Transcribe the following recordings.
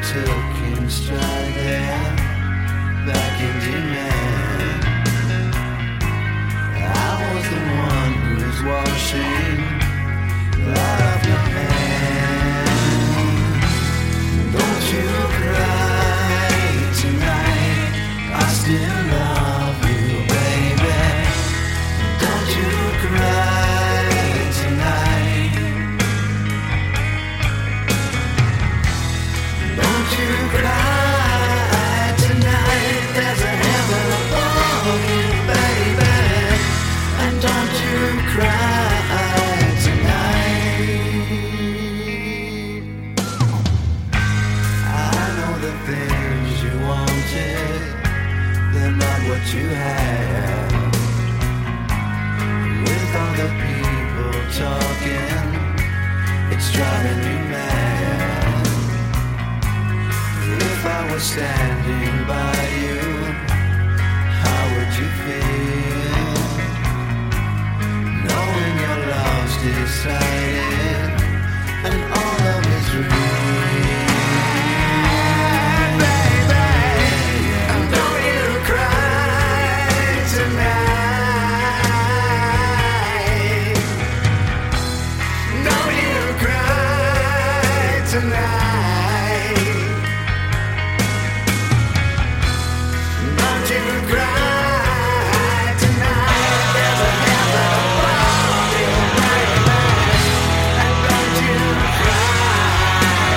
took in stride there, back in demand. I was the one who was washing blood off your hand. Don't you cry tonight, I still love you, baby. Don't you cry tonight. Don't you cry tonight, there's a heaven above you, baby. And don't you cry tonight. I know the things you wanted, they're not what you had. With all the people talking, it's driving you mad. If I was standing by you, how would you feel? Knowing your love's decided and all of it's real. Baby, and don't you cry tonight. Don't you cry tonight. Don't you cry tonight, there's a heaven above you, baby. And don't you cry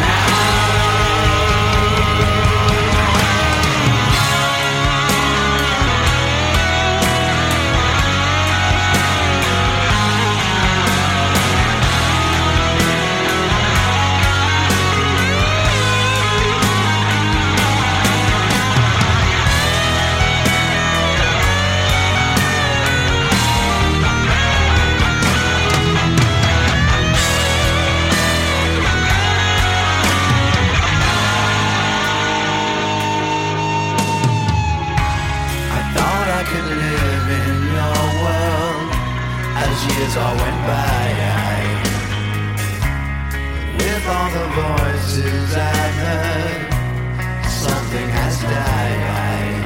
years all went by. With all the voices I've heard, something has died.